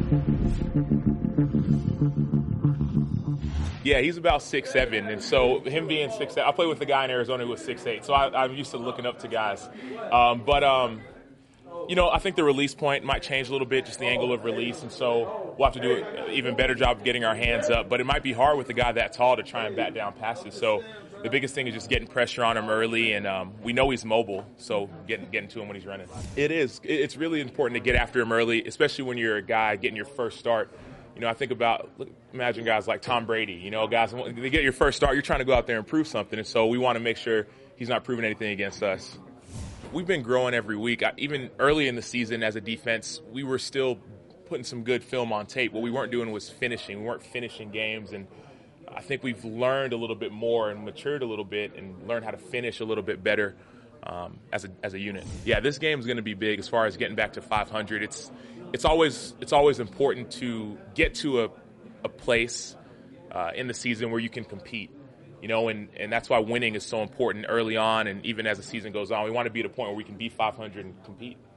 Yeah, he's about 6'7", and so him being 6'7", I played with a guy in Arizona who was 6'8", so I'm used to looking up to guys. I think the release point might change a little bit, just the angle of release, and so we'll have to do an even better job of getting our hands up. But it might be hard with a guy that tall to try and bat down passes. So the biggest thing is just getting pressure on him early, and we know he's mobile, so getting to him when he's running. It is. It's really important to get after him early, especially when you're a guy getting your first start. I think imagine guys like Tom Brady, guys, they get your first start, you're trying to go out there and prove something, and so we want to make sure he's not proving anything against us. We've been growing every week. Even early in the season as a defense, we were still putting some good film on tape. What we weren't doing was finishing. We weren't finishing games, and I think we've learned a little bit more and matured a little bit and learned how to finish a little bit better as a unit. Yeah, this game is going to be big as far as getting back to 500. It's always important to get to a place in the season where you can compete, and that's why winning is so important early on, and even as the season goes on, we want to be at a point where we can be 500 and compete.